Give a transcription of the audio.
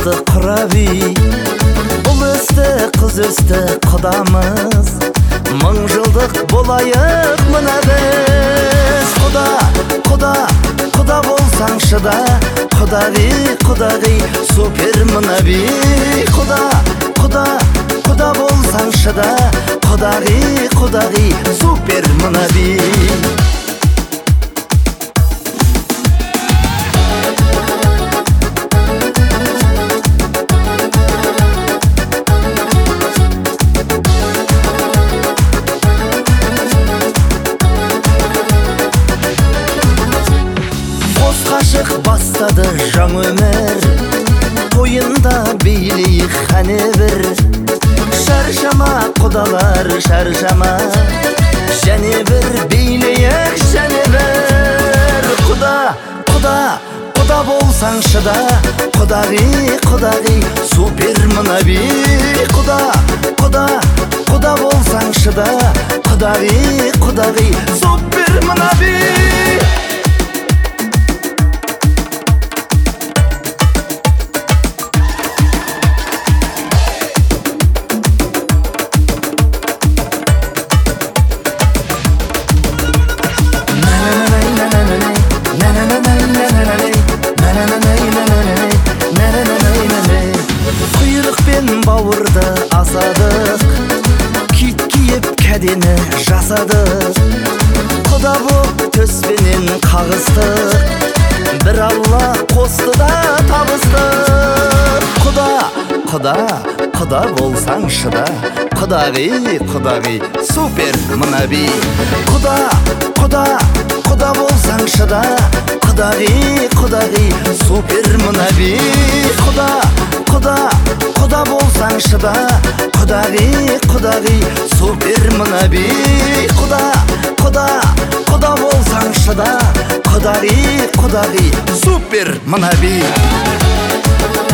қызды құраби, ұл өсті қыз өсті құдамыз, мың жылдық болайық мына біз. Құда болсаңшы да, құдағи супер мына би. Құда болсаңшы да, құдағи супер мына би. Қашық бастады жаң өмір, тойында билейік қане бір. Шаршама құдалар шаршама, және бір билейік және бір. Құда болсаңшы да, құдағи супер мына би. Құда болсаңшы да, құдағи супер мына би. Құйрықпен бауырды асадық, кит киіп кәдені жасадық. Құда боп төспенен қағыстық, бір алла қосты да табыстық. Құда болсаңшы да, құдағи супер мына би. Құда болсаңшы да, құдағи супер мына би. Құда болсаңшы да, құдағи супер мына би. Құда болсаңшы да, құдағи супер мына би.